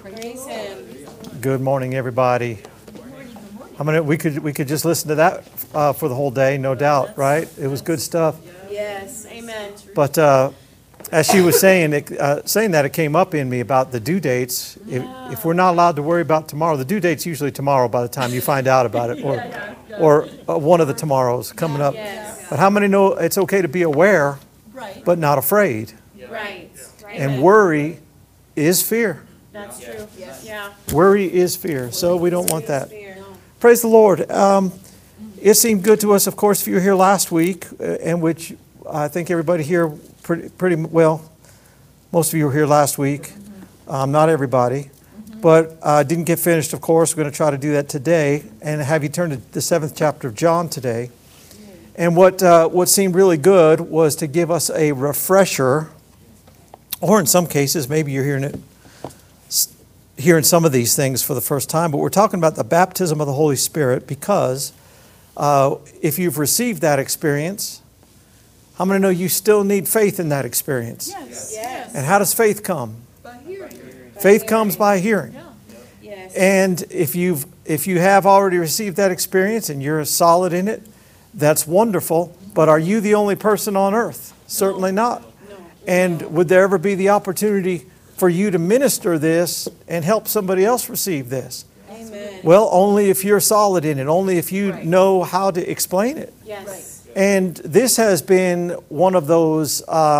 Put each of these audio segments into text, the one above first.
Praise Him. Good morning, everybody. We could just listen to that for the whole day, no doubt, right? It was good stuff. Yes, amen. But as she was saying that, it came up in me about the due dates. If we're not allowed to worry about tomorrow, the due date's usually tomorrow by the time you find out about it, or one of the tomorrows coming up. Yes. But how many know it's okay to be aware, but not afraid? Right. And worry is fear. That's true. Yeah. Worry is fear, so we don't want that. Fear. Praise the Lord. It seemed good to us, of course, if you were here last week, in which I think everybody here pretty well, most of you were here last week, not everybody, but didn't get finished, of course. We're going to try to do that today and have you turn to the 7th chapter of John today. And what seemed really good was to give us a refresher, or in some cases, maybe you're hearing some of these things for the first time, but we're talking about the baptism of the Holy Spirit because if you've received that experience, how many know you still need faith in that experience? Yes. And how does faith come? By hearing. Faith comes by hearing. Yes. And if you have already received that experience and you're solid in it, that's wonderful. But are you the only person on earth? Certainly not. And would there ever be the opportunity for you to minister this and help somebody else receive this? Amen. Well, only if you're solid in it, only if you know how to explain it. Yes. And this has been one of those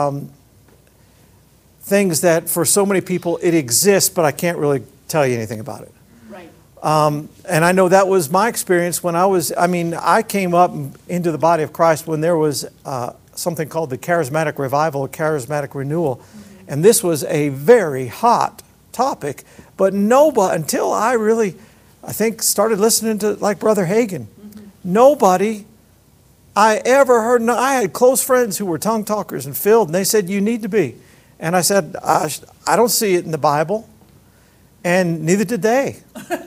things that for so many people it exists, but I can't really tell you anything about it. Right. And I know that was my experience when I came up into the body of Christ when there was something called the charismatic revival, charismatic renewal. And this was a very hot topic, but nobody, until I think started listening to like Brother Hagin, nobody I ever heard, I had close friends who were tongue talkers and filled, and they said, you need to be. And I said, I don't see it in the Bible. And neither did they.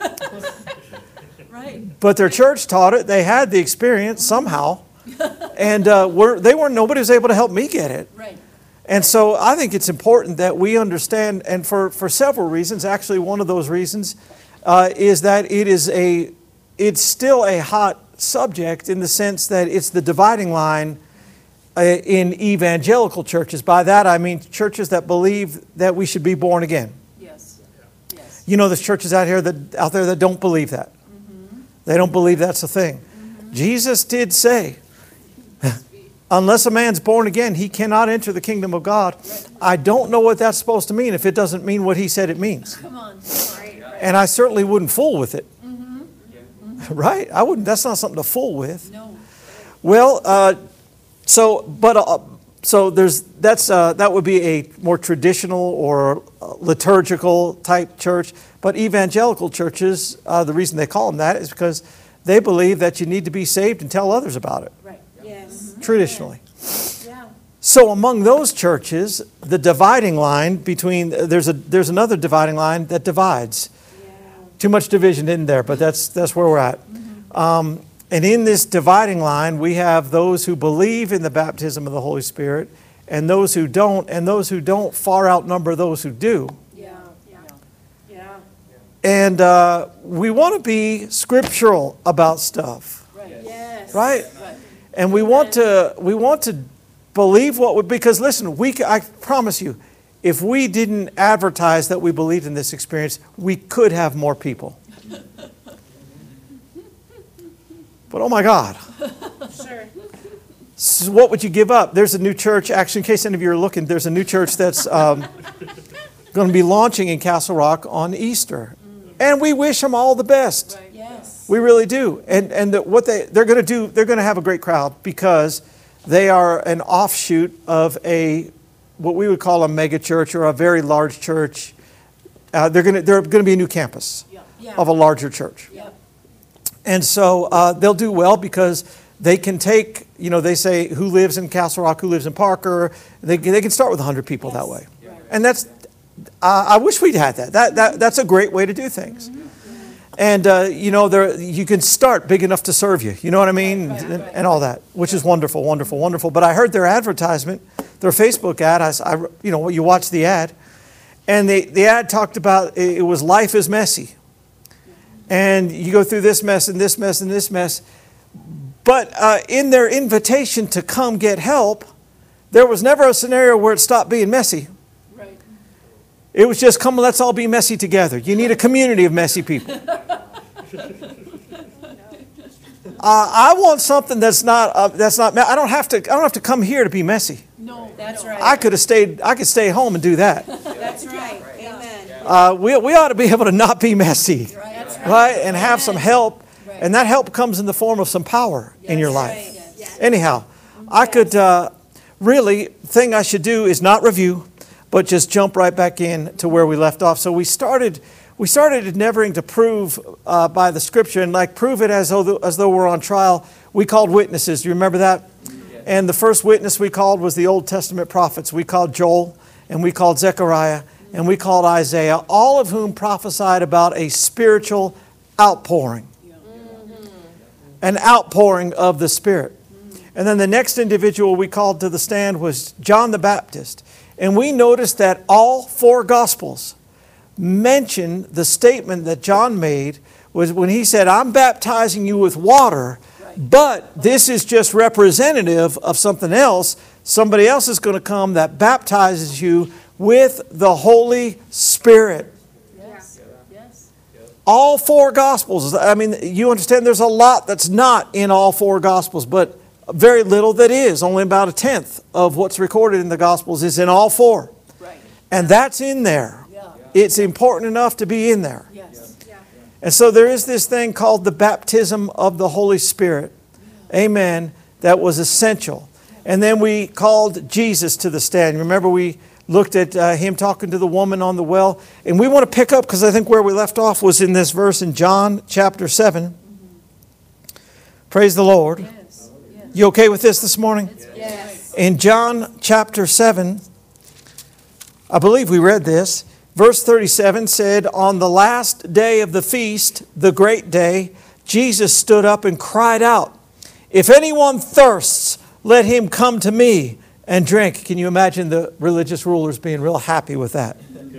Right. But their church taught it. They had the experience somehow. And nobody was able to help me get it. Right. And so I think it's important that we understand, and for several reasons, actually one of those reasons is that it's still a hot subject in the sense that it's the dividing line in evangelical churches. By that I mean churches that believe that we should be born again. Yes. Yes. You know, there's churches out there that don't believe that. They don't believe that's a thing. Jesus did say, unless a man's born again, he cannot enter the kingdom of God. I don't know what that's supposed to mean if it doesn't mean what he said it means. Come on. And I certainly wouldn't fool with it. Right? I wouldn't. That's not something to fool with. No. Well, that would be a more traditional or liturgical type church. But evangelical churches, the reason they call them that is because they believe that you need to be saved and tell others about it. Right. Yes. Traditionally. Yeah. So among those churches, the dividing line between there's another dividing line that divides. Too much division in there, but that's where we're at. And in this dividing line, we have those who believe in the baptism of the Holy Spirit and those who don't far outnumber those who do. Yeah. And we want to be scriptural about stuff, Yes. right? And we want to believe because listen, I promise you, if we didn't advertise that we believed in this experience, we could have more people. But oh my God. Sure. So what would you give up? There's a new church, actually, in case any of you are looking, there's a new church that's going to be launching in Castle Rock on Easter. And we wish them all the best. Right. Yes. We really do. And what they're going to do, they're going to have a great crowd because they are an offshoot of what we would call a mega church or a very large church. They're going to be a new campus of a larger church. Yep. And so they'll do well because they can take, they say who lives in Castle Rock, who lives in Parker. They can start with 100 people that way. Right. And I wish we'd had that. That's a great way to do things. And, you can start big enough to serve you. You know what I mean? And all that, which is wonderful, wonderful, wonderful. But I heard their advertisement, their Facebook ad. You watch the ad. And the ad talked about it was life is messy. And you go through this mess and this mess and this mess. But in their invitation to come get help, there was never a scenario where it stopped being messy. Right. It was just, come, let's all be messy together. You need a community of messy people. I want something that's not. I don't have to come here to be messy. No, That's right. I could stay home and do that. That's right. Amen. We ought to be able to not be messy, That's right? And have some help, and that help comes in the form of some power in your life. Right. Yes. Anyhow, I could really, thing I should do is not review, but just jump right back in to where we left off. So we started endeavoring to prove by the Scripture, and like prove it as though we're on trial. We called witnesses. Do you remember that? Yes. And the first witness we called was the Old Testament prophets. We called Joel, and we called Zechariah, and we called Isaiah, all of whom prophesied about a spiritual outpouring. An outpouring of the Spirit. And then the next individual we called to the stand was John the Baptist. And we noticed that all four Gospels mention the statement that John made was when he said, I'm baptizing you with water, but this is just representative of something else. Somebody else is going to come that baptizes you with the Holy Spirit. Yes. Yes. All four Gospels. I mean, you understand there's a lot that's not in all four Gospels, but very little that is. Only about a tenth of what's recorded in the Gospels is in all four. Right. And that's in there. Yeah. It's important enough to be in there. Yes. Yeah. And so there is this thing called the baptism of the Holy Spirit. Amen. That was essential. And then we called Jesus to the stand. Remember we looked at him talking to the woman on the well. And we want to pick up, because I think where we left off was in this verse in John chapter 7. Praise the Lord. Yes. Yes. You okay with this morning? Yes. In John chapter 7, I believe we read this. Verse 37 said, on the last day of the feast, the great day, Jesus stood up and cried out, if anyone thirsts, let him come to me and drink. Can you imagine the religious rulers being real happy with that?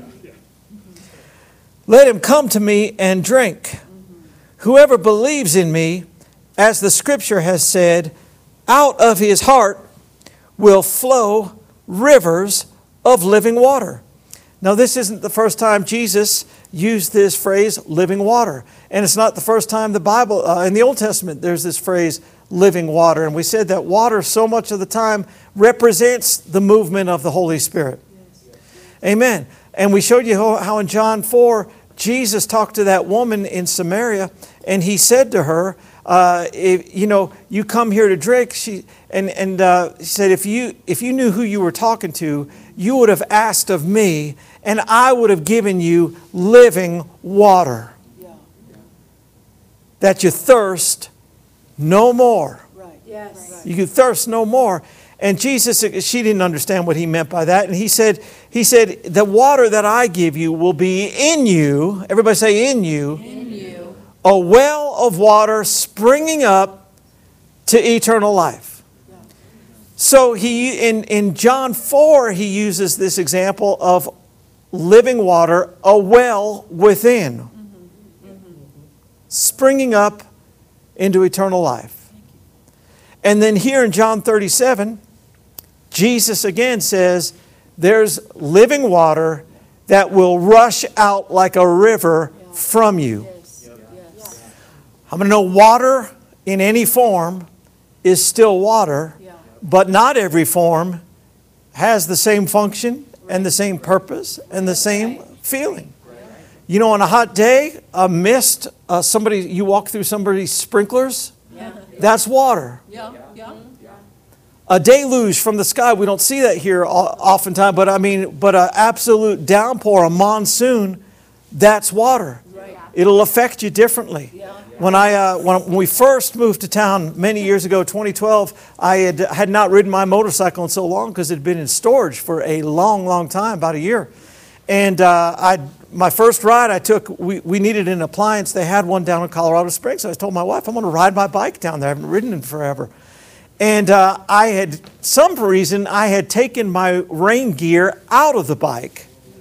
Let him come to me and drink. Whoever believes in me, as the Scripture has said, out of his heart will flow rivers of living water. Now, this isn't the first time Jesus used this phrase, living water. And it's not the first time the Bible, in the Old Testament, there's this phrase, living water. And we said that water so much of the time represents the movement of the Holy Spirit. Amen. And we showed you how in John 4, Jesus talked to that woman in Samaria, and he said to her, you come here to drink. She said, if you knew who you were talking to, you would have asked of me, and I would have given you living water. Yeah. That you thirst no more. Right. Yes. Right. You can thirst no more. And Jesus, she didn't understand what he meant by that. And he said, the water that I give you will be in you. Everybody say in you. In you. A well of water springing up to eternal life. Yeah. So in John 4, he uses this example of living water, a well within, springing up into eternal life. And then here in John 37, Jesus again says, there's living water that will rush out like a river from you. Yes. Yes. I'm going to know water in any form is still water, Yeah. but not every form has the same function and the same purpose and the same feeling. You know, on a hot day, a mist, you walk through somebody's sprinklers, Yeah. that's water. Yeah. Yeah. A deluge from the sky, we don't see that here oftentimes, but an absolute downpour, a monsoon, that's water. Right. It'll affect you differently. Yeah. When we first moved to town many years ago, 2012, I had not ridden my motorcycle in so long because it had been in storage for a long, long time, about a year. And my first ride I took, we needed an appliance. They had one down in Colorado Springs. So I told my wife, I'm going to ride my bike down there. I haven't ridden in forever. And some reason I had taken my rain gear out of the bike,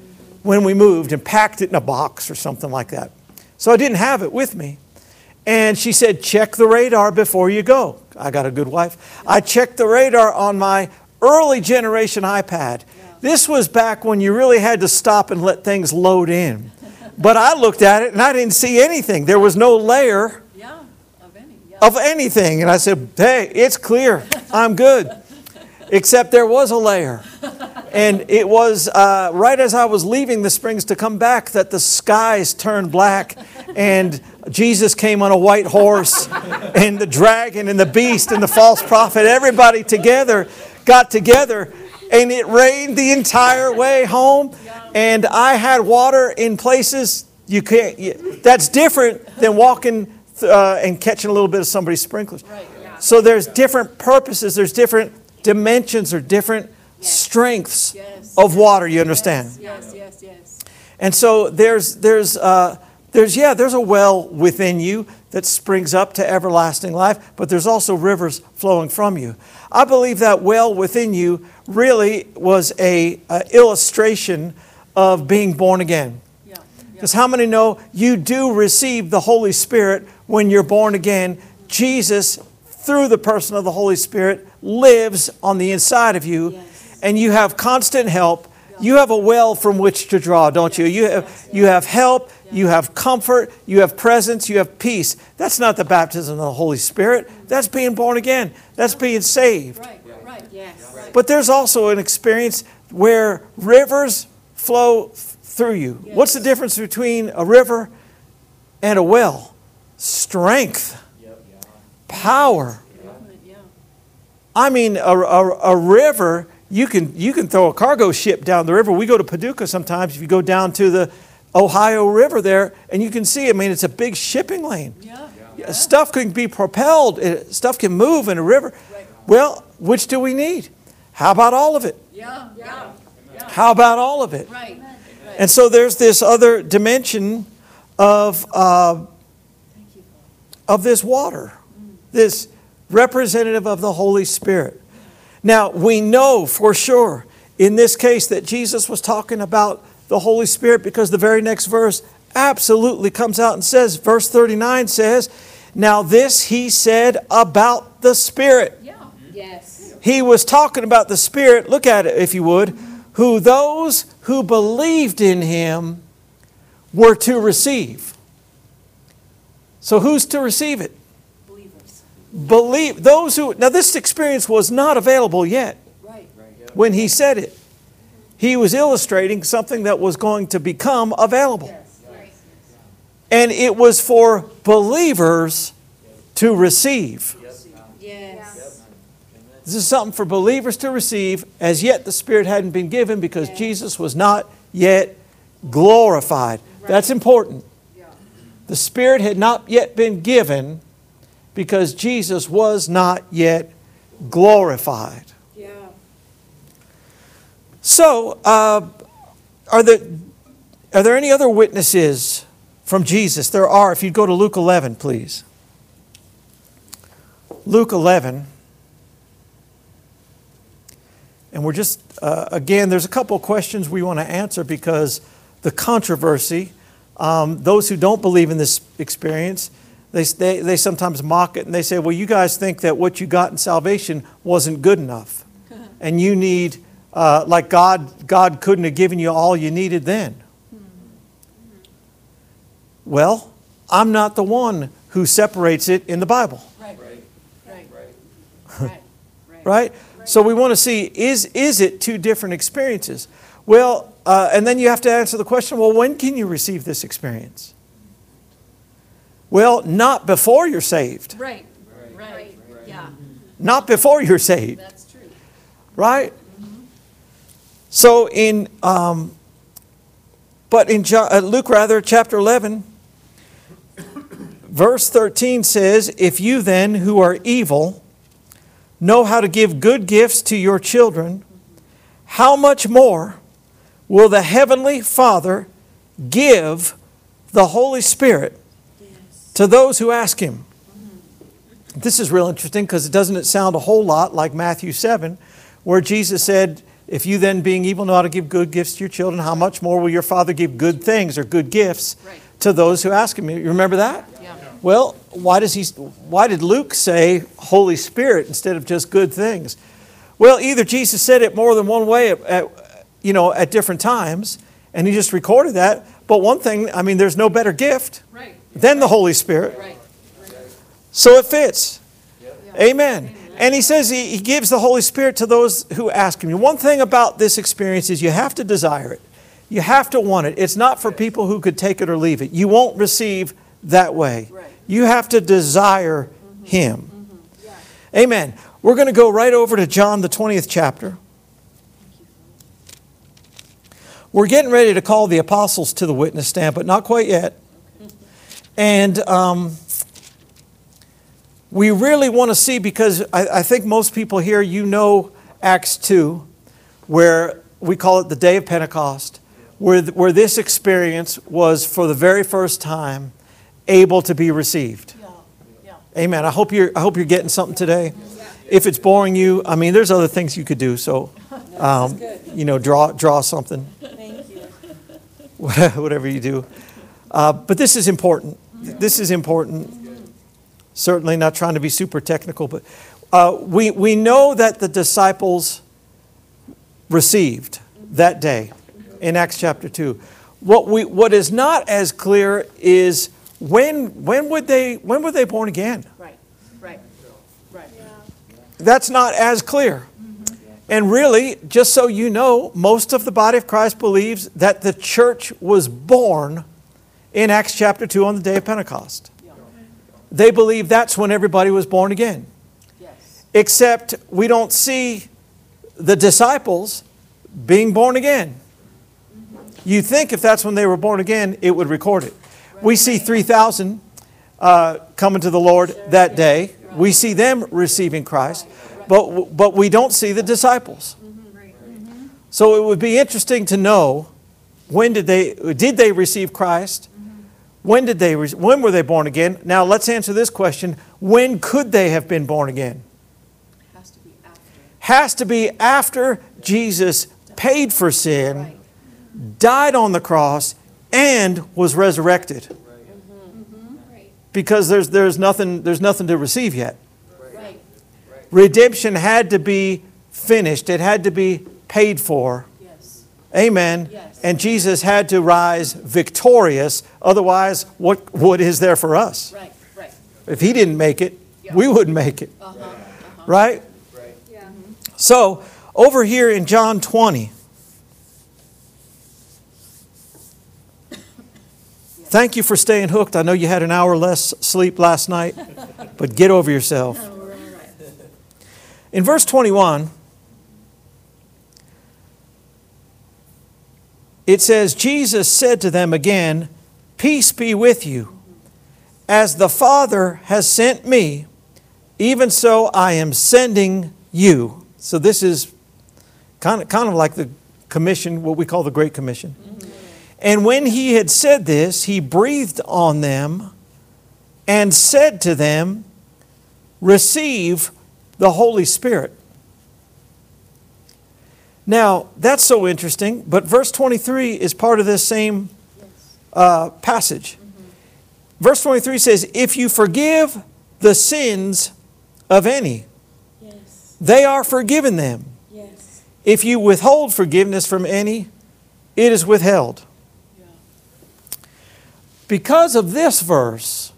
when we moved and packed it in a box or something like that. So I didn't have it with me. And she said, check the radar before you go. I got a good wife. I checked the radar on my early generation iPad. This was back when you really had to stop and let things load in. But I looked at it and I didn't see anything. There was no layer Yeah, of any, yeah. of anything. And I said, hey, it's clear. I'm good. Except there was a layer. And it was right as I was leaving the Springs to come back that the skies turned black and Jesus came on a white horse and the dragon and the beast and the false prophet, everybody got together, and it rained the entire way home. And I had water in places you can't. That's different than walking and catching a little bit of somebody's sprinklers. Right, yeah. So there's different purposes, there's different dimensions or different strengths Yes. of water, you understand? Yes, yes, yes. And so there's a well within you that springs up to everlasting life, but there's also rivers flowing from you. I believe that well within you really was a illustration of being born again. Yeah, yeah. Because how many know you do receive the Holy Spirit when you're born again? Jesus, through the person of the Holy Spirit, lives on the inside of you, Yes. and you have constant help. You have a well from which to draw, don't you? You have help, you have comfort, you have presence, you have peace. That's not the baptism of the Holy Spirit. That's being born again. That's being saved. Right, right. Yes. Right. But there's also an experience where rivers flow through you. Yes. What's the difference between a river and a well? Strength, power. Movement, yeah. I mean, a river, you can throw a cargo ship down the river. We go to Paducah sometimes. If you go down to the Ohio River there, and you can see, I mean, it's a big shipping lane. Yeah. Stuff can be propelled. Stuff can move in a river. Right. Well, which do we need? How about all of it? Yeah, yeah. How about all of it? Right. And so there's this other dimension of this water, this representative of the Holy Spirit. Now, we know for sure in this case that Jesus was talking about the Holy Spirit because the very next verse absolutely comes out and says, verse 39 says, now this he said about the Spirit. Yeah. Yes. He was talking about the Spirit, look at it if you would, who those who believed in Him were to receive. So who's to receive it? Believers. Those who, now this experience was not available yet Right. when He said it. He was illustrating something that was going to become available. Yes. Right. And it was for believers to receive. Yes. This is something for believers to receive. As yet the Spirit hadn't been given because Jesus was not yet glorified. That's important. The Spirit had not yet been given because Jesus was not yet glorified. Yeah. So, are there any other witnesses from Jesus? There are. If you'd go to Luke 11, please. Luke 11. And we're just, again, there's a couple of questions we want to answer because the controversy, those who don't believe in this experience, they sometimes mock it and they say, well, you guys think that what you got in salvation wasn't good enough. And you need, like God couldn't have given you all you needed then. Well, I'm not the one who separates it in the Bible. Right. Right. Right. Right? So we want to see, is it two different experiences? Well, and then you have to answer the question, well, when can you receive this experience? Well, not before you're saved. Right. Right. Yeah. Not before you're saved. That's true. Right? So in, but in Luke chapter 11, verse 13 says, if you then who are evil know how to give good gifts to your children, how much more will the Heavenly Father give the Holy Spirit to those who ask Him? This is real interesting because doesn't it sound a whole lot like Matthew 7, where Jesus said, If you then, being evil, know how to give good gifts to your children, how much more will your Father give good things or good gifts Right. to those who ask Him? You remember that? Yeah. Well, why did Luke say Holy Spirit instead of just good things? Well, either Jesus said it more than one way at different times, and He just recorded that. But one thing, I mean, there's no better gift Right. than the Holy Spirit. Right. So it fits. Amen. And He says he gives the Holy Spirit to those who ask Him. One thing about this experience is you have to desire it. You have to want it. It's not for people who could take it or leave it. You won't receive that way. Right. You have to desire Him. Amen. We're going to go right over to John, the 20th chapter. We're getting ready to call the apostles to the witness stand, but not quite yet. And we really want to see, because I think most people here, you know Acts 2, where we call it the day of Pentecost, where this experience was for the very first time able to be received. Amen. I hope you're getting something today. If it's boring you, I mean, there's other things you could do. So, draw something. Thank you. Whatever you do. But this is important. This is important. Certainly not trying to be super technical, but we know that the disciples received that day in Acts chapter 2. What is not as clear is when were they born again? Right. Right. Right. That's not as clear. And really, just so you know, most of the body of Christ believes that the church was born in Acts chapter 2 on the day of Pentecost. They believe that's when everybody was born again. Yes. Except we don't see the disciples being born again. You think if that's when they were born again, it would record it. We see 3,000 coming to the Lord that day. We see them receiving Christ, but we don't see the disciples. So it would be interesting to know, when did they receive Christ? When were they born again? Now let's answer this question. When could they have been born again? Has to be after. Has to be after Jesus paid for sin, died on the cross, and was resurrected. Because there's nothing to receive yet. Right. Redemption had to be finished. It had to be paid for. Yes. Amen. Yes. And Jesus had to rise victorious. Otherwise, what is there for us? Right. Right. If He didn't make it, we wouldn't make it. Right? Yeah. So, over here in John 20. Thank you for staying hooked. I know you had an hour less sleep last night, but get over yourself. In verse 21, it says, Jesus said to them again, "Peace be with you. As the Father has sent me, even so I am sending you." So this is kind of like the commission, what we call the Great Commission. And when He had said this, He breathed on them and said to them, "Receive the Holy Spirit." Now, that's so interesting, but verse 23 is part of this same passage. Verse 23 says, "If you forgive the sins of any, Yes. they are forgiven them. Yes. If you withhold forgiveness from any, it is withheld." Because of this verse,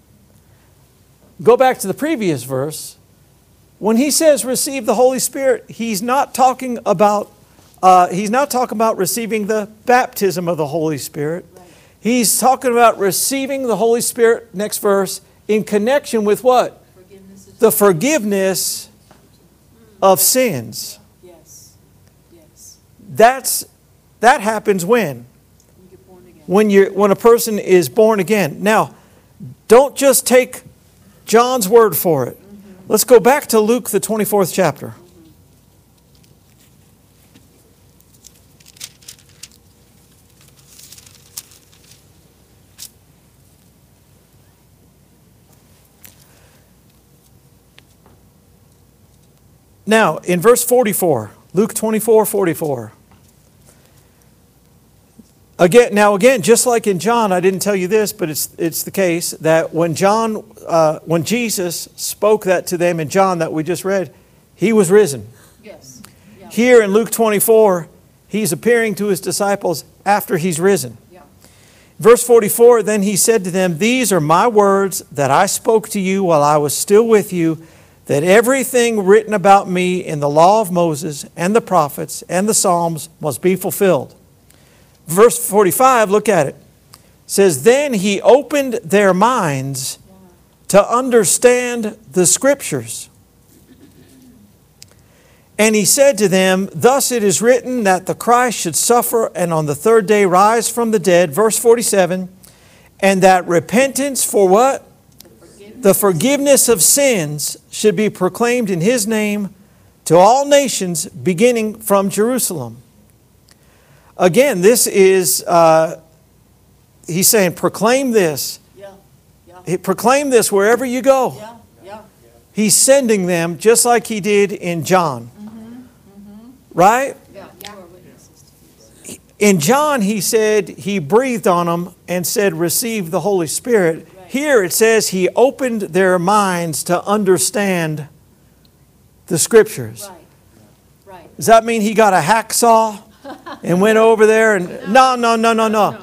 go back to the previous verse. When He says receive the Holy Spirit, He's not talking about receiving the baptism of the Holy Spirit. He's talking about receiving the Holy Spirit, next verse, in connection with what? The forgiveness of sins. Yes. Yes. That happens when? You get born again. When a person is born again. Now, don't just take John's word for it. Let's go back to Luke, the 24th chapter. Now, in verse 44, Luke 24:44. Again, just like in John, I didn't tell you this, but it's the case that when Jesus spoke that to them in John that we just read, He was risen. Yes. Yeah. Here in Luke 24, He's appearing to His disciples after He's risen. Yeah. Verse 44, then He said to them, these are my words that I spoke to you while I was still with you, that everything written about me in the law of Moses and the prophets and the Psalms must be fulfilled. Verse 45, look at it. It says, then He opened their minds to understand the Scriptures. And He said to them, thus it is written that the Christ should suffer and on the third day rise from the dead. Verse 47, and that repentance for what? The forgiveness of sins should be proclaimed in His name to all nations, beginning from Jerusalem. Again, this is, He's saying, proclaim this. Yeah. Yeah. Proclaim this wherever you go. Yeah. Yeah. He's sending them just like He did in John. Right? Yeah. You are witnesses to this. In John, He said He breathed on them and said, receive the Holy Spirit. Right. Here it says He opened their minds to understand the Scriptures. Right. Right. Does that mean He got a hacksaw and went over there? And No.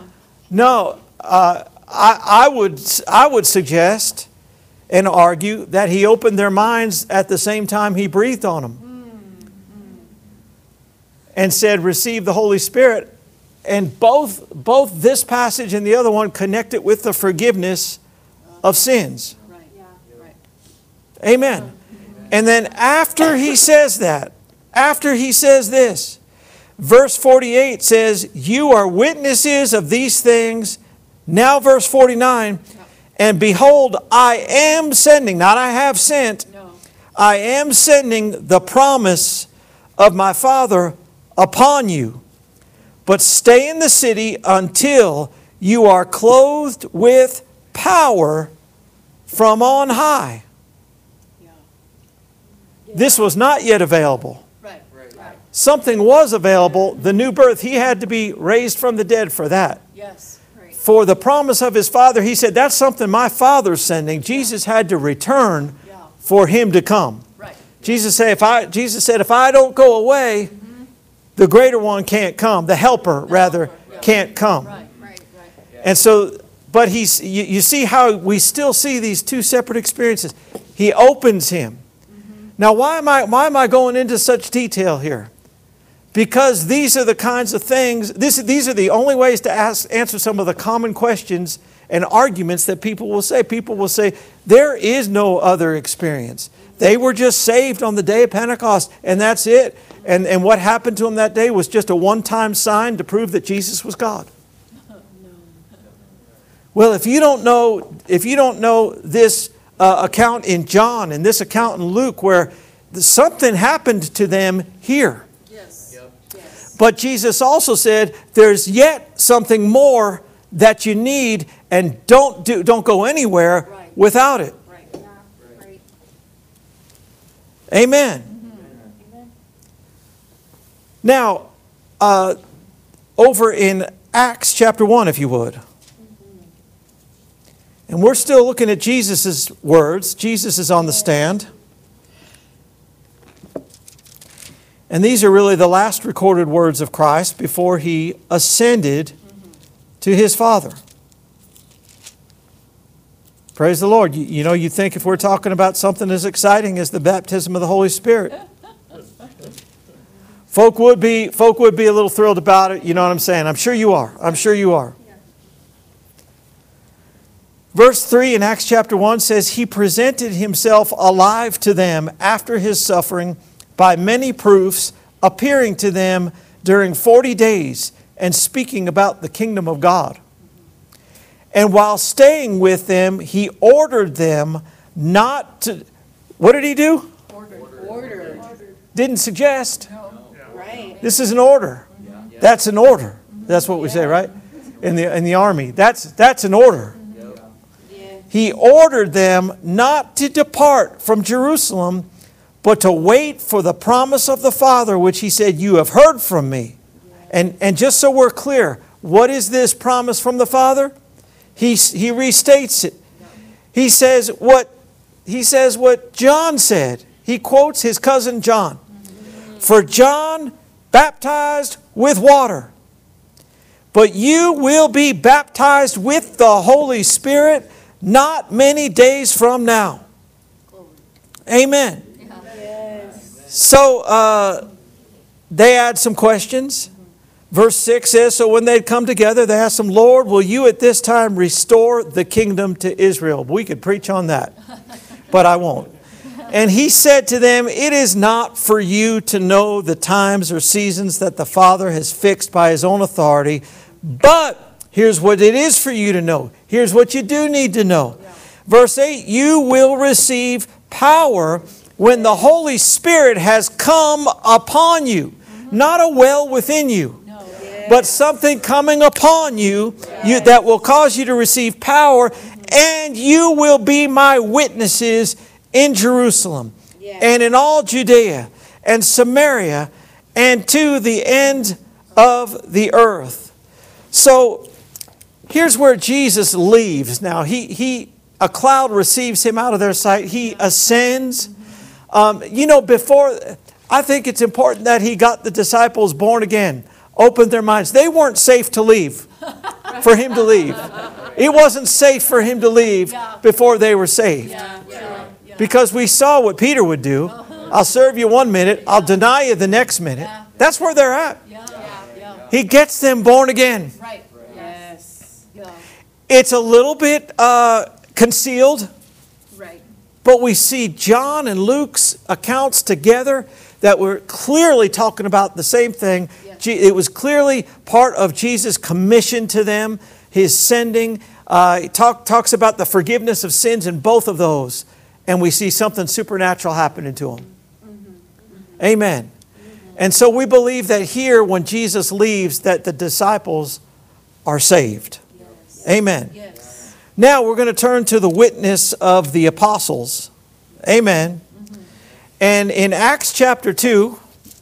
I would suggest and argue that He opened their minds at the same time He breathed on them. And said, receive the Holy Spirit. And both this passage and the other one connect it with the forgiveness of sins. Right. Yeah. Right. Amen. And then after He says that, after He says this, verse 48 says, you are witnesses of these things. Now verse 49, and behold, I am sending, not I have sent, No. I am sending the promise of my Father upon you. But stay in the city until you are clothed with power from on high. Yeah. This was not yet available. Right. Right. Something was available, the new birth. He had to be raised from the dead for that. Yes. Right. For the promise of His Father, He said, that's something my Father's sending. Jesus had to return Yeah. for Him to come. Right. Jesus said, if I don't go away, the greater one can't come. The helper, rather, can't come. Right. Right. Right. And so, but you see how we still see these two separate experiences. He opens him. Now, why am I going into such detail here? Because these are the kinds of things, these are the only ways to answer some of the common questions and arguments that people will say. People will say, there is no other experience. They were just saved on the day of Pentecost, and that's it. And what happened to them that day was just a one-time sign to prove that Jesus was God. Well, if you don't know this account in John and this account in Luke where something happened to them here. Yes. Yes. But Jesus also said there's yet something more that you need, and don't go anywhere Right. without it. Right. Yeah, right. Amen. Amen. Now, over in Acts chapter 1, if you would. And we're still looking at Jesus' words. Jesus is on the stand. And these are really the last recorded words of Christ before He ascended to His Father. Praise the Lord. You think if we're talking about something as exciting as the baptism of the Holy Spirit, folk would be a little thrilled about it. You know what I'm saying? I'm sure you are. I'm sure you are. Verse 3 in Acts chapter 1 says, He presented Himself alive to them after His suffering by many proofs, appearing to them during 40 days and speaking about the kingdom of God. And while staying with them, He ordered them not to... What did He do? Ordered. Didn't suggest. Right. This is an order. That's an order. That's what we say, right? In the army. That's an order. Yeah. He ordered them not to depart from Jerusalem, but to wait for the promise of the Father, which he said, you have heard from me. And just so we're clear, what is this promise from the Father? He restates it. He says what John said. He quotes his cousin John. For John baptized with water, but you will be baptized with the Holy Spirit not many days from now. Amen. So they add some questions. Verse 6 says, so when they'd come together, they asked him, Lord, will you at this time restore the kingdom to Israel? We could preach on that, but I won't. And he said to them, it is not for you to know the times or seasons that the Father has fixed by his own authority, but here's what it is for you to know. Here's what you do need to know. Verse 8, you will receive power when the Holy Spirit has come upon you. Not a well within you, but something coming upon you, that will cause you to receive power, and you will be my witnesses in Jerusalem and in all Judea and Samaria and to the end of the earth. So here's where Jesus leaves. Now a cloud receives him out of their sight. He ascends. Before, I think it's important that he got the disciples born again, opened their minds. They weren't safe to leave, for him to leave. It wasn't safe for him to leave before they were saved. Because we saw what Peter would do. I'll serve you 1 minute, I'll deny you the next minute. That's where they're at. He gets them born again. Right. Yes. It's a little bit concealed. Right. But we see John and Luke's accounts together that were clearly talking about the same thing. It was clearly part of Jesus' commission to them, his sending. He talks about the forgiveness of sins in both of those. And we see something supernatural happening to them. Amen. And so we believe that here, when Jesus leaves, that the disciples are saved. Amen. Now we're going to turn to the witness of the apostles. Amen. And in Acts chapter 2,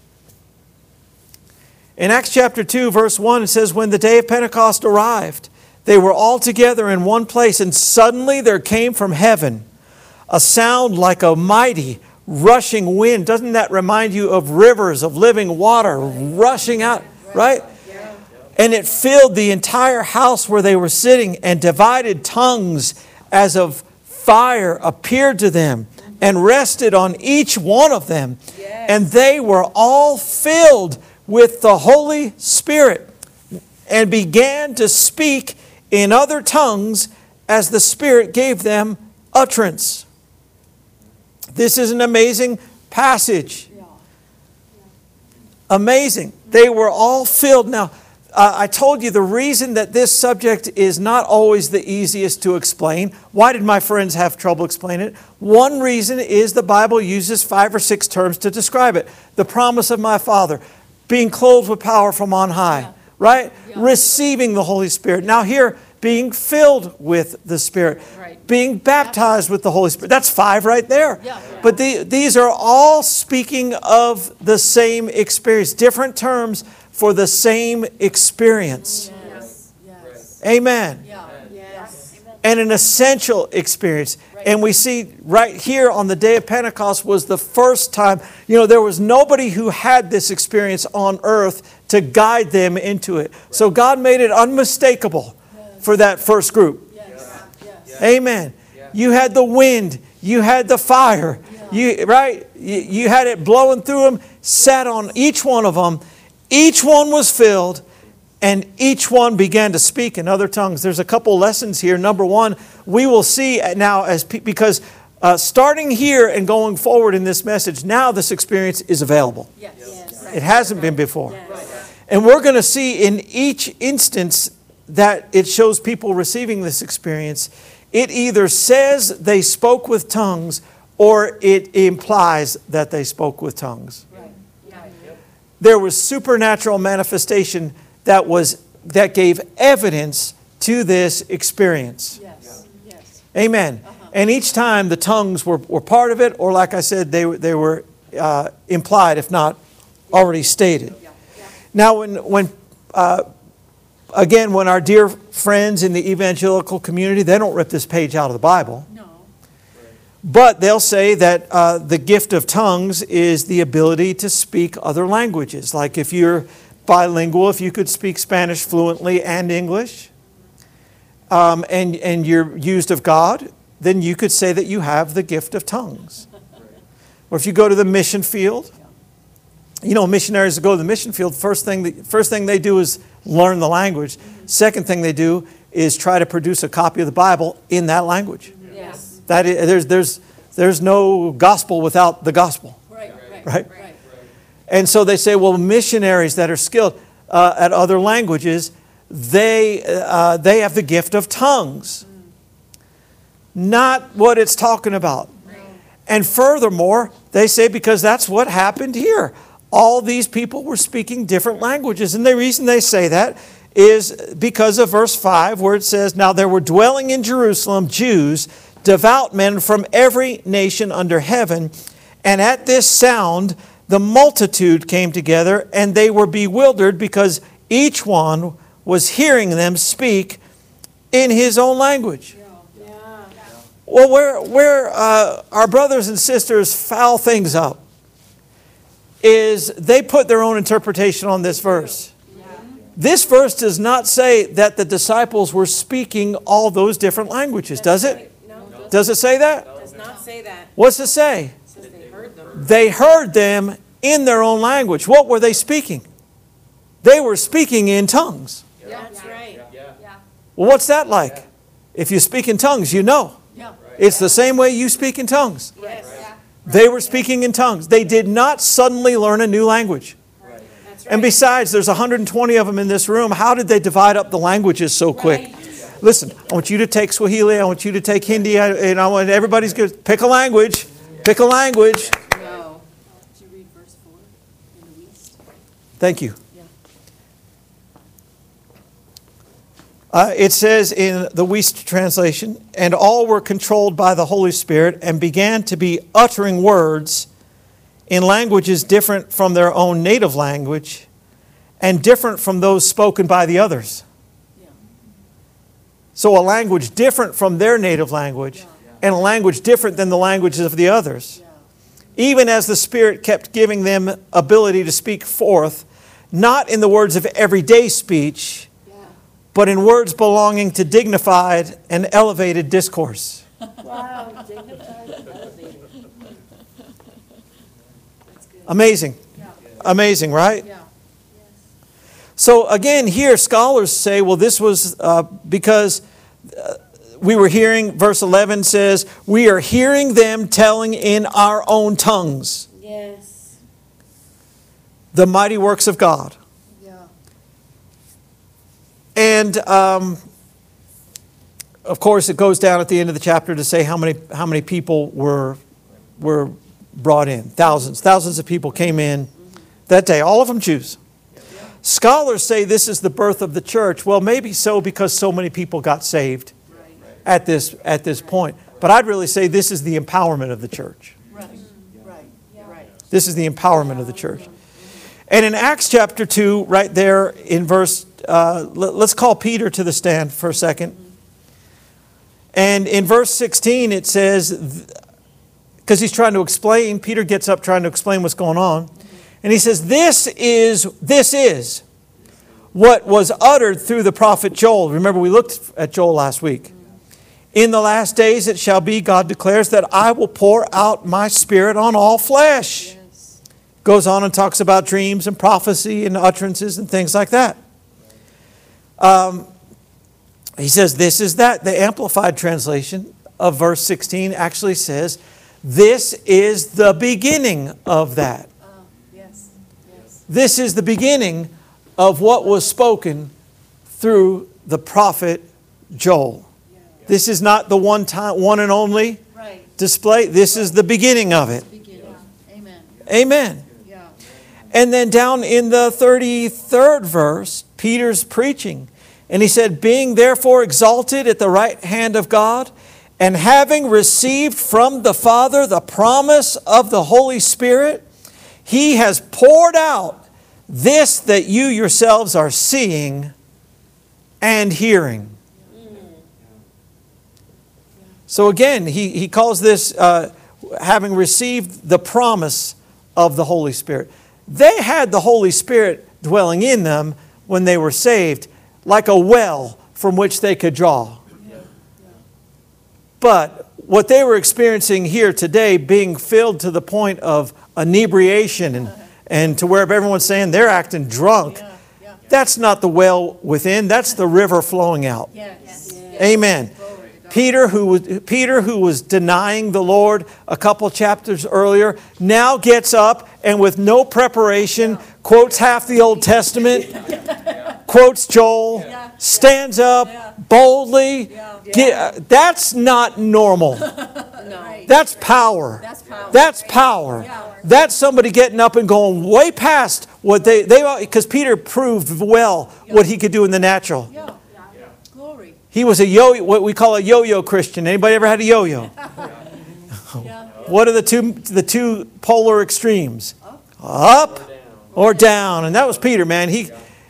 verse 1, it says, when the day of Pentecost arrived, they were all together in one place, and suddenly there came from heaven a sound like a mighty rushing wind. Doesn't that remind you of rivers of living water rushing out, right? And it filled the entire house where they were sitting, and divided tongues as of fire appeared to them and rested on each one of them. And they were all filled with the Holy Spirit and began to speak in other tongues as the Spirit gave them utterance. This is an amazing passage. Amazing. They were all filled. Now, I told you the reason that this subject is not always the easiest to explain. Why did my friends have trouble explaining it? One reason is the Bible uses 5 or 6 terms to describe it. The promise of my Father, being clothed with power from on high, right? Receiving the Holy Spirit. Now here, being filled with the Spirit, being baptized with the Holy Spirit. That's 5 right there. But these are all speaking of the same experience, different terms for the same experience. Amen. And an essential experience. And we see right here on the day of Pentecost was the first time, there was nobody who had this experience on earth to guide them into it. So God made it unmistakable for that first group. Amen. You had the wind. You had the fire. You had it blowing through them, sat on each one of them. Each one was filled, and each one began to speak in other tongues. There's a couple lessons here. Number one, we will see now because starting here and going forward in this message, now this experience is available. It hasn't been before. And we're going to see in each instance that it shows people receiving this experience. It either says they spoke with tongues or it implies that they spoke with tongues. There was supernatural manifestation that gave evidence to this experience. Amen. And each time the tongues were part of it, or like I said, they were implied, if not already stated. Now, when our dear friends in the evangelical community, they don't rip this page out of the Bible. No. But they'll say that the gift of tongues is the ability to speak other languages. Like if you're bilingual, if you could speak Spanish fluently and English, and you're used of God, then you could say that you have the gift of tongues. Or if you go to the mission field, you know, missionaries that go to the mission field, first thing they do is learn the language. Second thing they do is try to produce a copy of the Bible in that language. Yes. That is, there's no gospel without the gospel. Right? And so they say, well, missionaries that are skilled at other languages, they have the gift of tongues. Not what it's talking about. And furthermore, they say because that's what happened here. All these people were speaking different languages. And the reason they say that is because of verse 5 where it says, now there were dwelling in Jerusalem Jews, devout men from every nation under heaven. And at this sound, the multitude came together and they were bewildered because each one was hearing them speak in his own language. Well, where our brothers and sisters foul things up is they put their own interpretation on this verse. This verse does not say that the disciples were speaking all those different languages, does it? No. Does it say that? It does not say that. What's it say? It says they heard them. They heard them in their own language. What were they speaking? They were speaking in tongues. That's right. Well, what's that like? If you speak in tongues, you know. It's the same way you speak in tongues. Yes. They were speaking in tongues. They did not suddenly learn a new language. That's And besides, there's 120 of them in this room. How did they divide up the languages so quick? Listen, I want you to take Swahili. I want you to take Hindi. And I want everybody's good. Pick a language. Pick a language. No. Did you read verse 4 in the East? Thank you. Yeah. It says in the Wuest translation, and all were controlled by the Holy Spirit and began to be uttering words in languages different from their own native language and different from those spoken by the others. Yeah. So a language different from their native language and a language different than the languages of the others. Yeah. Even as the Spirit kept giving them ability to speak forth, not in the words of everyday speech, but in words belonging to dignified and elevated discourse. Wow, dignified and elevated. That's good. Amazing. Amazing, right? Yeah. So again, here scholars say, well, this was because we were hearing, verse 11 says, we are hearing them telling in our own tongues Yes. the mighty works of God. Yeah. And of course, it goes down at the end of the chapter to say how many people were brought in. Thousands of people came in that day. All of them Jews. Scholars say this is the birth of the church. Well, maybe so because so many people got saved at this point. But I'd really say this is the empowerment of the church. Right. This is the empowerment of the church. And in Acts chapter 2, right there in verse, let's call Peter to the stand for a second. And in verse 16 it says, because he's trying to explain, Peter gets up trying to explain what's going on. And he says, this is what was uttered through the prophet Joel. Remember, we looked at Joel last week. In the last days it shall be, God declares, that I will pour out my spirit on all flesh. Yes. Goes on and talks about dreams and prophecy and utterances and things like that. He says, this is that. The Amplified translation of verse 16 actually says, this is the beginning of that. Yes. Yes. This is the beginning of what was spoken through the prophet Joel. This is not the one and only Right. display. This is the beginning of it. Beginning. Amen. Amen. Yeah. And then down in the 33rd verse, Peter's preaching. And he said, being therefore exalted at the right hand of God, And having received from the Father the promise of the Holy Spirit, He has poured out this that you yourselves are seeing and hearing. So again, he calls this having received the promise of the Holy Spirit. They had the Holy Spirit dwelling in them when they were saved, like a well from which they could draw. But what they were experiencing here today, being filled to the point of inebriation and to where everyone's saying they're acting drunk, that's not the well within, that's the river flowing out. Amen. Peter, who was denying the Lord a couple chapters earlier, now gets up and with no preparation quotes half the Old Testament, quotes Joel, stands up boldly. That's not normal. That's power. That's power. That's somebody getting up and going way past what they because Peter proved well what he could do in the natural. Glory. He was what we call a yo-yo Christian. Anybody ever had a yo-yo? What are the two polar extremes? Up or down. And that was Peter, man. He'd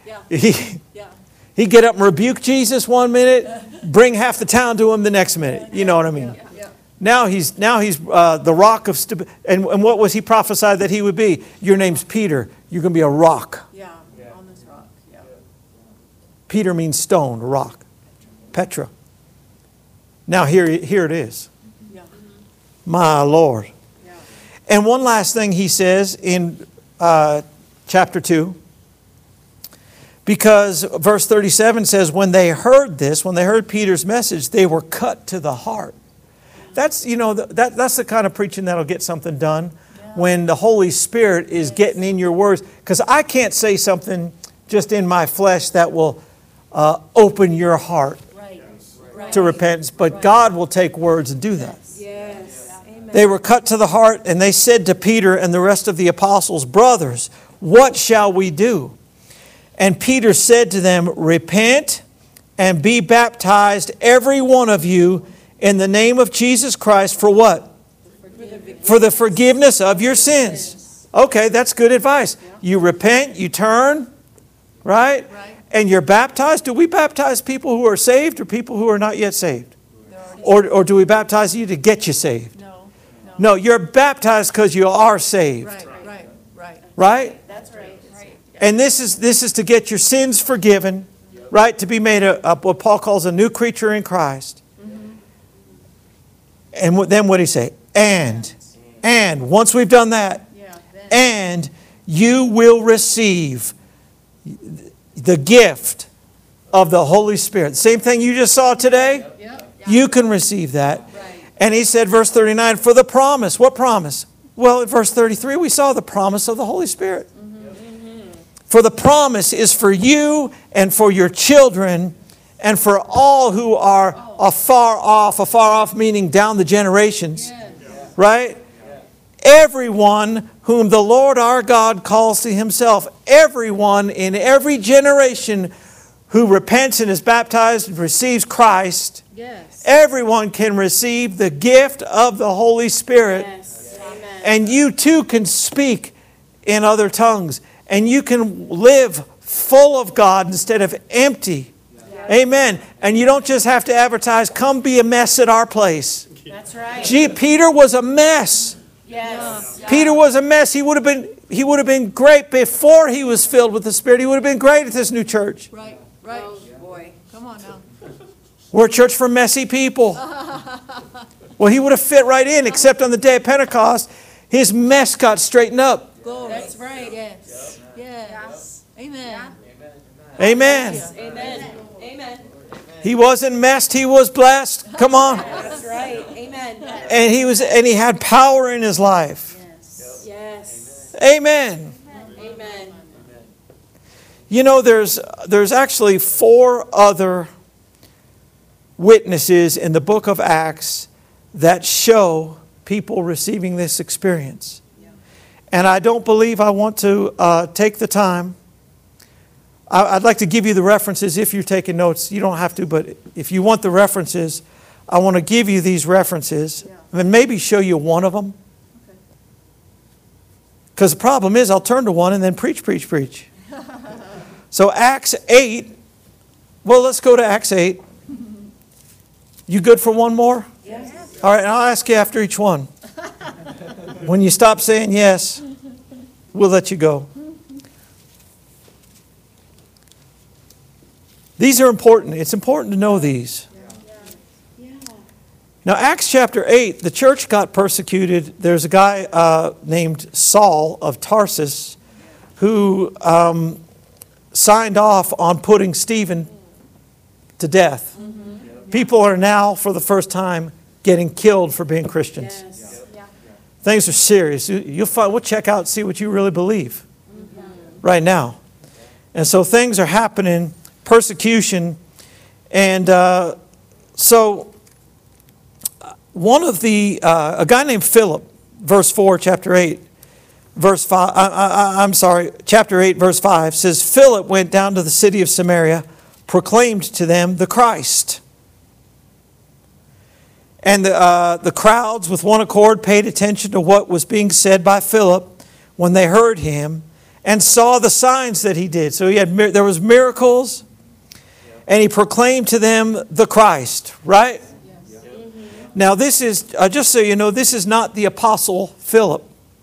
get up and rebuke Jesus one minute, bring half the town to him the next minute. You know what I mean? Now he's the rock of stability. And what was he prophesied that he would be? Your name's Peter. You're going to be a rock. On this rock. Peter means stone, rock. Petra. Now here it is. My Lord. And one last thing he says in chapter 2. Because verse 37 says, when they heard this, when they heard Peter's message, they were cut to the heart. That's, that's the kind of preaching that'll get something done. When the Holy Spirit is getting in your words. Because I can't say something just in my flesh that will open your heart to repentance. But God will take words and do that. They were cut to the heart, and they said to Peter and the rest of the apostles, brothers, what shall we do? And Peter said to them, repent and be baptized, every one of you, in the name of Jesus Christ, for what? For the forgiveness of your sins. Okay, that's good advice. You repent, you turn, right? And you're baptized. Do we baptize people who are saved or people who are not yet saved? Or do we baptize you to get you saved? No, you're baptized because you are saved. Right? That's right. And this is to get your sins forgiven, right? To be made what Paul calls a new creature in Christ. And then what did he say? And once we've done that, and you will receive the gift of the Holy Spirit. Same thing you just saw today. You can receive that. And he said, verse 39, for the promise. What promise? Well, in verse 33, we saw the promise of the Holy Spirit. For the promise is for you and for your children and for all who are afar off meaning down the generations. Right? Everyone whom the Lord our God calls to Himself. Everyone in every generation who repents and is baptized and receives Christ. Everyone can receive the gift of the Holy Spirit. And you too can speak in other tongues. And you can live full of God instead of empty. Amen. And you don't just have to advertise, come be a mess at our place. That's right. Gee, Peter was a mess. Peter was a mess. He would have been great before he was filled with the Spirit. He would have been great at this new church. Right. Oh, boy. Come on now. We're a church for messy people. Well, he would have fit right in, except on the day of Pentecost, his mess got straightened up. Glory. That's right. Yes. Amen. Amen. He wasn't messed, he was blessed. Come on. That's right. Amen. And he had power in his life. Yes. Amen. There's actually 4 other witnesses in the book of Acts that show people receiving this experience. And I don't believe I want to take the time. I'd like to give you the references if you're taking notes. You don't have to, but if you want the references, I want to give you these references and maybe show you one of them. Okay. Because the problem is I'll turn to one and then preach. So Acts 8. Well, let's go to Acts 8. You good for one more? Yes. All right, I'll ask you after each one. When you stop saying yes, we'll let you go. These are important. It's important to know these. Now, Acts chapter 8, the church got persecuted. There's a guy named Saul of Tarsus who signed off on putting Stephen to death. People are now, for the first time, getting killed for being Christians. Yes. Yeah. Things are serious. You'll find, we'll check out and see what you really believe right now. And so things are happening, persecution. And so one of the, a guy named Philip, verse 4, chapter 8, verse 5, chapter 8, verse 5 says, Philip went down to the city of Samaria, proclaimed to them the Christ. And the crowds with one accord paid attention to what was being said by Philip when they heard him and saw the signs that he did. So there was miracles, and he proclaimed to them the Christ, right? Yes. Now this is, just so you know, this is not the apostle Philip.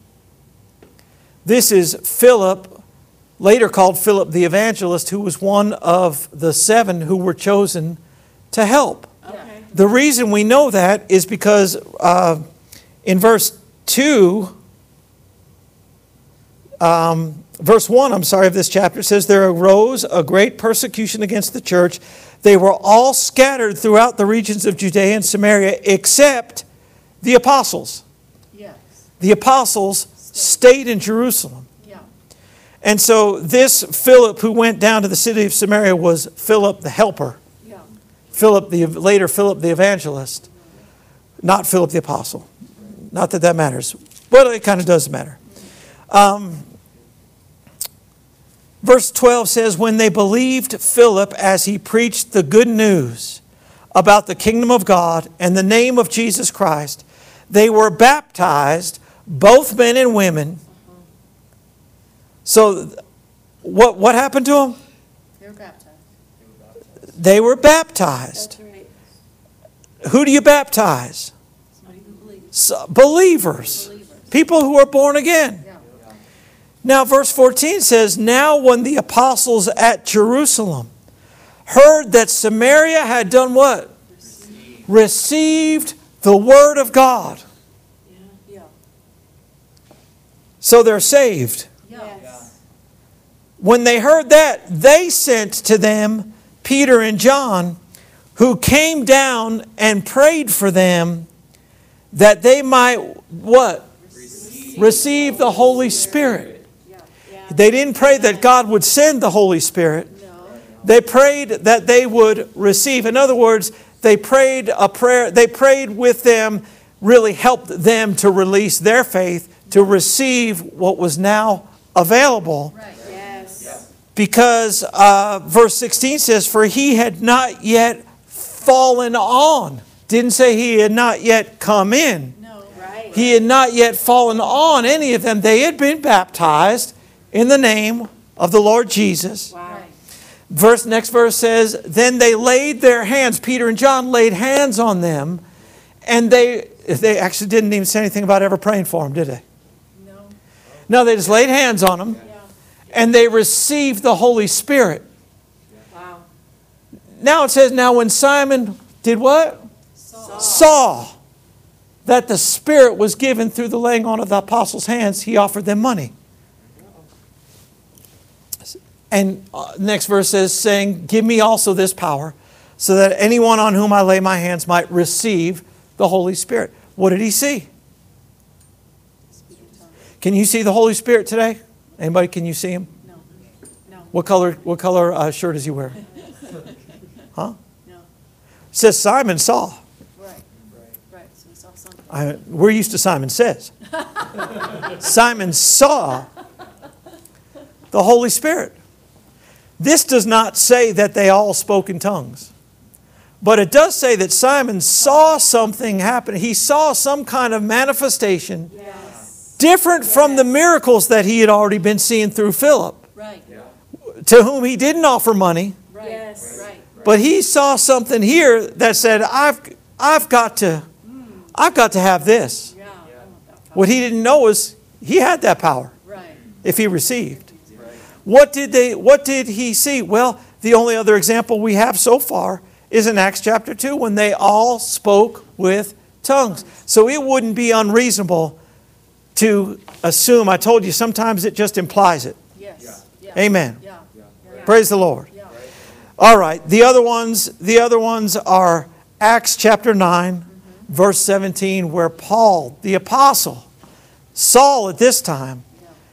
This is Philip, later called Philip the evangelist, who was one of the 7 who were chosen to help. Okay. The reason we know that is because in verse 2, verse 1, of this chapter, it says, there arose a great persecution against the church. They were all scattered throughout the regions of Judea and Samaria, except the apostles. Yes. The apostles stayed in Jerusalem. Yeah. And so this Philip who went down to the city of Samaria was Philip the helper. Yeah. Later Philip the evangelist, not Philip the apostle. Not that matters, but it kind of does matter. Verse 12 says, when they believed Philip as he preached the good news about the kingdom of God and the name of Jesus Christ, they were baptized, both men and women. So what happened to them? They were baptized. They were baptized. That's right. Who do you baptize? Somebody who believes. Believers. People who are born again. Yeah. Now verse 14 says, now when the apostles at Jerusalem heard that Samaria had done what? Received the word of God. Yeah. So they're saved. Yes. When they heard that, they sent to them Peter and John, who came down and prayed for them that they might, what? Receive the Holy Spirit. They didn't pray that God would send the Holy Spirit. They prayed that they would receive. In other words, they prayed a prayer. They prayed with them, really helped them to release their faith, to receive what was now available. Right. Yes. Because verse 16 says, for he had not yet fallen on. Didn't say he had not yet come in. No. Right. He had not yet fallen on any of them. They had been baptized in the name of the Lord Jesus. Wow. Right. Next verse says, then they laid their hands, Peter and John laid hands on them, and they actually didn't even say anything about ever praying for them, did they? No. No, they just laid hands on them, Yeah. and they received the Holy Spirit. Wow. Now it says, now when Simon did what? Saw that the Spirit was given through the laying on of the apostles' hands, he offered them money. And next verse says, saying, give me also this power, so that anyone on whom I lay my hands might receive the Holy Spirit. What did he see? Can you see the Holy Spirit today? Anybody, can you see him? No. No. What color shirt does he wear? Huh? No. It says Simon saw. Right. Right. So we saw something. We're used to Simon says. Simon saw the Holy Spirit. This does not say that they all spoke in tongues. But it does say that Simon saw something happen. He saw some kind of manifestation different from the miracles that he had already been seeing through Philip, Right. to whom he didn't offer money. Right. Yes. Right. But he saw something here that said, I've got to have this. Yeah. I want that power. What he didn't know was he had that power Right. if he received. What did he see? Well, the only other example we have so far is in Acts chapter 2 when they all spoke with tongues. So it wouldn't be unreasonable to assume, I told you, sometimes it just implies it. Yes. Yeah. Amen. Yeah. Yeah. Praise the Lord. Yeah. All right, the other ones are Acts chapter 9, verse 17, where Paul, the apostle, Saul at this time,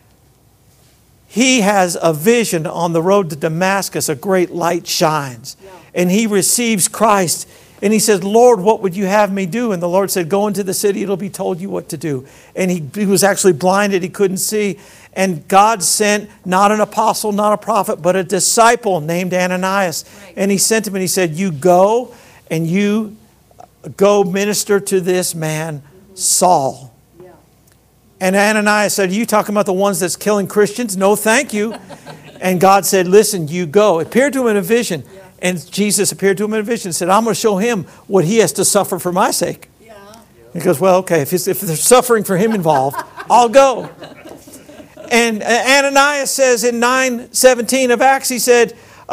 he has a vision on the road to Damascus. A great light shines. Yeah. And he receives Christ. And he says, Lord, what would you have me do? And the Lord said, go into the city. It'll be told you what to do. And he was actually blinded. He couldn't see. And God sent not an apostle, not a prophet, but a disciple named Ananias. Right. And he sent him and he said, you go and you go minister to this man, Saul. Yeah. And Ananias said, are you talking about the ones that's killing Christians? No, thank you. And God said, listen, you go. It appeared to him in a vision. Yeah. And Jesus appeared to him in a vision and said, I'm going to show him what he has to suffer for my sake. Yeah. He goes, well, okay, if there's suffering for him involved, I'll go. And Ananias says in 9:17 of Acts, he said,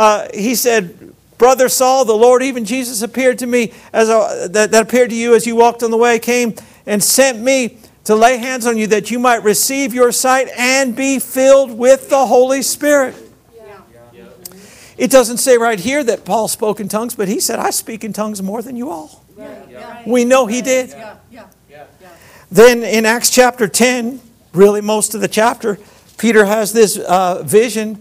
Brother Saul, the Lord, even Jesus appeared to me, that appeared to you as you walked on the way, came and sent me to lay hands on you that you might receive your sight and be filled with the Holy Spirit. Yeah. It doesn't say right here that Paul spoke in tongues, but he said, I speak in tongues more than you all. Right. Yeah. We know he did. Yeah. Yeah. Yeah. Then in Acts chapter 10, really most of the chapter, Peter has this vision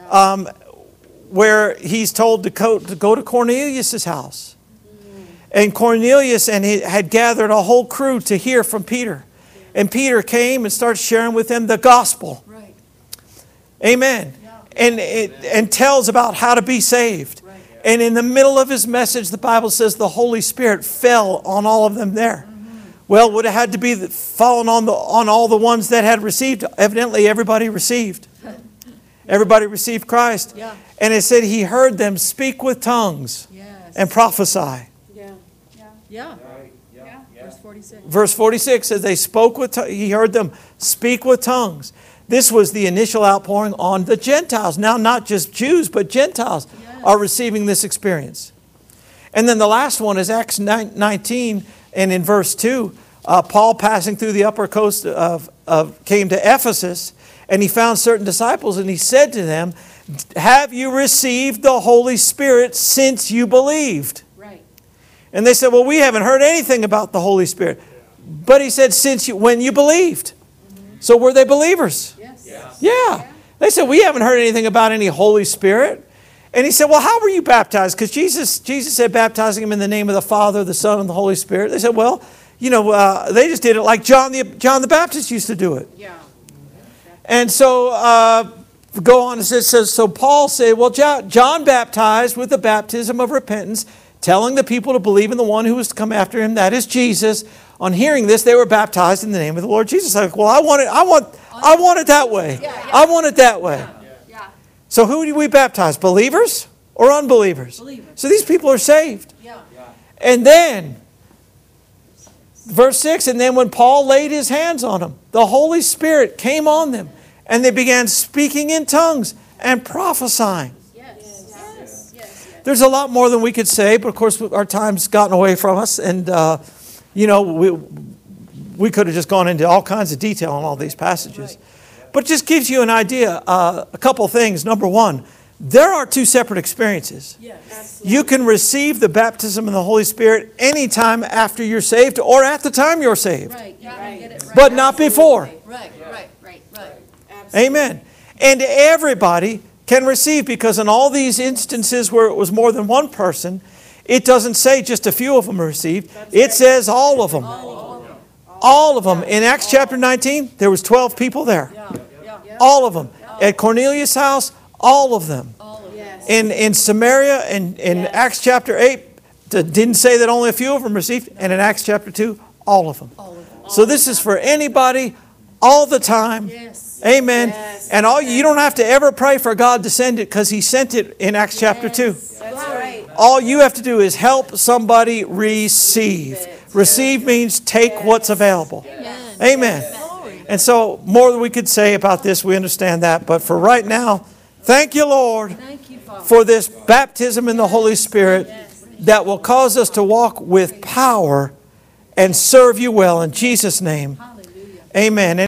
where he's told to go to Cornelius' house. And Cornelius he had gathered a whole crew to hear from Peter. And Peter came and started sharing with them the gospel. Right. Amen. And tells about how to be saved. Right. And in the middle of his message, the Bible says the Holy Spirit fell on all of them there. Well, would have had to be fallen on all the ones that had received. Evidently, everybody received. Everybody received Christ. Yeah. And it said he heard them speak with tongues Yes. and prophesy. Yeah. Yeah. Yeah. Verse 46. Verse 46 says they spoke with he heard them speak with tongues. This was the initial outpouring on the Gentiles. Now, not just Jews, but Gentiles are receiving this experience. And then the last one is Acts 19, and in verse 2, Paul passing through the upper coast came to Ephesus, and he found certain disciples, and he said to them, have you received the Holy Spirit since you believed? Right. And they said, well, we haven't heard anything about the Holy Spirit. But he said, when you believed. So were they believers? Yes. Yeah. They said, we haven't heard anything about any Holy Spirit. And he said, well, how were you baptized? Because Jesus said baptizing him in the name of the Father, the Son, and the Holy Spirit. They said, well, they just did it like John the Baptist used to do it. Yeah. And so go on, it says, so Paul said, well, John baptized with the baptism of repentance, telling the people to believe in the one who was to come after him, that is Jesus. On hearing this, they were baptized in the name of the Lord Jesus. I'm like, well, I want it that way. I want it that way. Yeah. So who do we baptize? Believers or unbelievers? Believers. So these people are saved. Yeah. And then, verse 6, and then when Paul laid his hands on them, the Holy Spirit came on them, and they began speaking in tongues and prophesying. Yes. There's a lot more than we could say, but of course our time's gotten away from us, and we could have just gone into all kinds of detail on all these passages. But it just gives you an idea, a couple things. Number one, there are two separate experiences. Yes. You can receive the baptism of the Holy Spirit anytime after you're saved or at the time you're saved, Right. Yeah. Get it right. but not before. Right. Amen. And everybody can receive, because in all these instances where it was more than one person, it doesn't say just a few of them received. It says all of them. All of them. In Acts chapter 19, there was 12 people there. Yeah. All of them. At Cornelius' house, all of them. All of it. In Samaria, in Acts chapter 8, didn't say that only a few of them received. And in Acts chapter 2, all of them. So this is for anybody, all the time. Yes. Amen. Yes. And you don't have to ever pray for God to send it because He sent it in Acts chapter 2. That's right. All you have to do is help somebody receive. Receive means take what's available. Amen. And so more than we could say about this, we understand that. But for right now, thank you, Lord, Thank you, Father. for this baptism in the Holy Spirit that will cause us to walk with power and serve you well. In Jesus' name, Hallelujah. amen.